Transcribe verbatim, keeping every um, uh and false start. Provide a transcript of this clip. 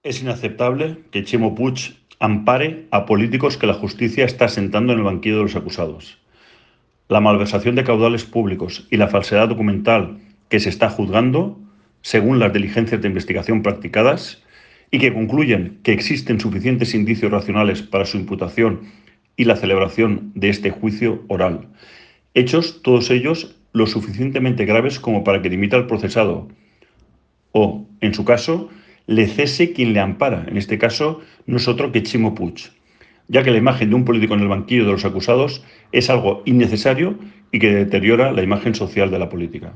Es inaceptable que Chimo Puig ampare a políticos que la justicia está sentando en el banquillo de los acusados. La malversación de caudales públicos y la falsedad documental que se está juzgando, según las diligencias de investigación practicadas, y que concluyen que existen suficientes indicios racionales para su imputación y la celebración de este juicio oral. Hechos, todos ellos, lo suficientemente graves como para que dimita al procesado o, en su caso, le cese quien le ampara. En este caso, no es otro que Chimo Puig, ya que la imagen de un político en el banquillo de los acusados es algo innecesario y que deteriora la imagen social de la política.